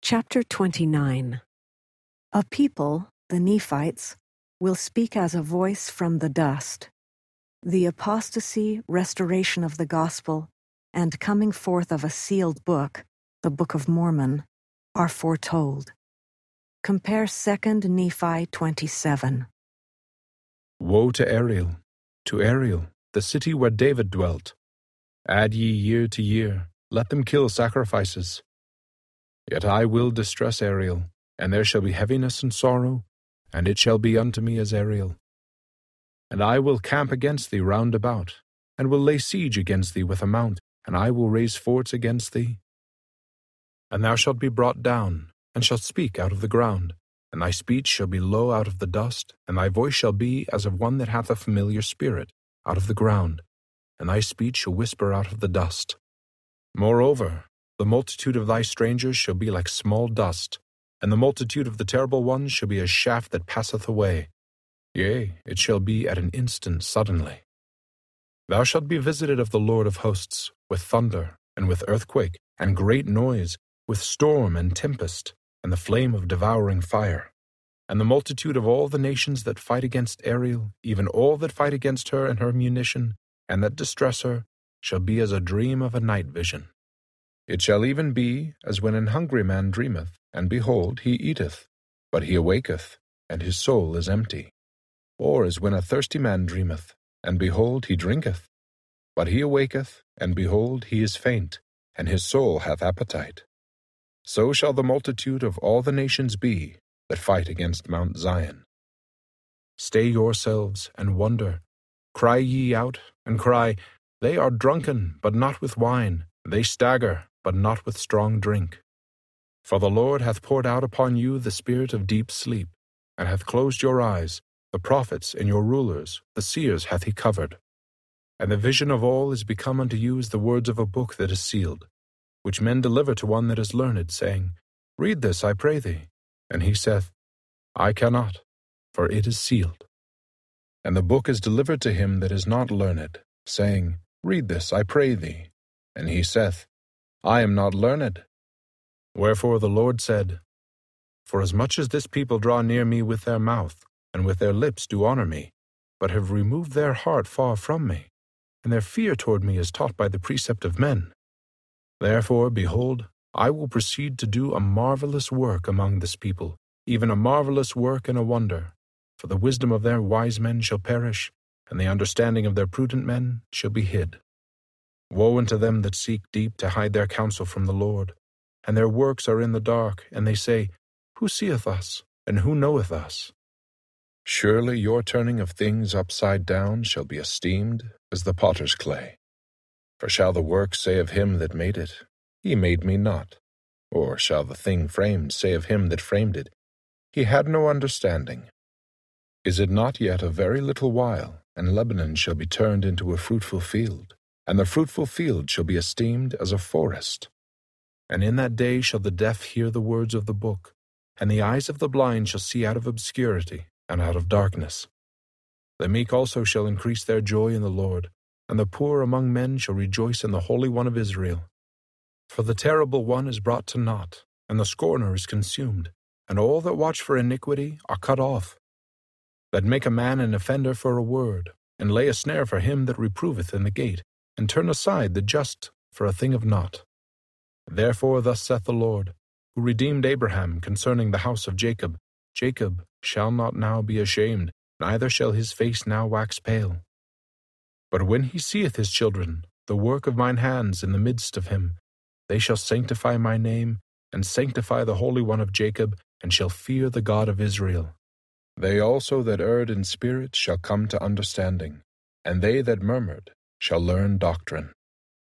Chapter 29. A people, the Nephites, will speak as a voice from the dust. The apostasy, restoration of the gospel, and coming forth of a sealed book, the Book of Mormon, are foretold. Compare 2 Nephi 27. Woe to Ariel, the city where David dwelt. Add ye year to year, let them kill sacrifices. Yet I will distress Ariel, and there shall be heaviness and sorrow, and it shall be unto me as Ariel. And I will camp against thee round about, and will lay siege against thee with a mount, and I will raise forts against thee. And thou shalt be brought down, and shalt speak out of the ground, and thy speech shall be low out of the dust, and thy voice shall be as of one that hath a familiar spirit, out of the ground, and thy speech shall whisper out of the dust. Moreover, the multitude of thy strangers shall be like small dust, and the multitude of the terrible ones shall be a shaft that passeth away. Yea, it shall be at an instant suddenly. Thou shalt be visited of the Lord of hosts, with thunder, and with earthquake, and great noise, with storm and tempest, and the flame of devouring fire. And the multitude of all the nations that fight against Ariel, even all that fight against her and her munition, and that distress her, shall be as a dream of a night vision. It shall even be as when an hungry man dreameth, and behold, he eateth, but he awaketh, and his soul is empty. Or as when a thirsty man dreameth, and behold, he drinketh, but he awaketh, and behold, he is faint, and his soul hath appetite. So shall the multitude of all the nations be that fight against Mount Zion. Stay yourselves, and wonder. Cry ye out, and cry, They are drunken, but not with wine. They stagger, but not with strong drink. For the Lord hath poured out upon you the spirit of deep sleep, and hath closed your eyes. The prophets and your rulers, the seers hath he covered. And the vision of all is become unto you as the words of a book that is sealed, which men deliver to one that is learned, saying, Read this, I pray thee. And he saith, I cannot, for it is sealed. And the book is delivered to him that is not learned, saying, Read this, I pray thee. And he saith, I am not learned. Wherefore the Lord said, Forasmuch as this people draw near me with their mouth, and with their lips do honor me, but have removed their heart far from me, and their fear toward me is taught by the precept of men. Therefore, behold, I will proceed to do a marvelous work among this people, even a marvelous work and a wonder. For the wisdom of their wise men shall perish, and the understanding of their prudent men shall be hid. Woe unto them that seek deep to hide their counsel from the Lord, and their works are in the dark, and they say, Who seeth us, and who knoweth us? Surely your turning of things upside down shall be esteemed as the potter's clay. For shall the work say of him that made it, He made me not? Or shall the thing framed say of him that framed it, He had no understanding? Is it not yet a very little while, and Lebanon shall be turned into a fruitful field, and the fruitful field shall be esteemed as a forest? And in that day shall the deaf hear the words of the book, and the eyes of the blind shall see out of obscurity, and out of darkness. The meek also shall increase their joy in the Lord, and the poor among men shall rejoice in the Holy One of Israel. For the terrible one is brought to naught, and the scorner is consumed, and all that watch for iniquity are cut off. That make a man an offender for a word, and lay a snare for him that reproveth in the gate, and turn aside the just for a thing of naught. Therefore thus saith the Lord, who redeemed Abraham concerning the house of Jacob, Jacob shall not now be ashamed, neither shall his face now wax pale. But when he seeth his children, the work of mine hands in the midst of him, they shall sanctify my name, and sanctify the Holy One of Jacob, and shall fear the God of Israel. They also that erred in spirit shall come to understanding, and they that murmured shall learn doctrine.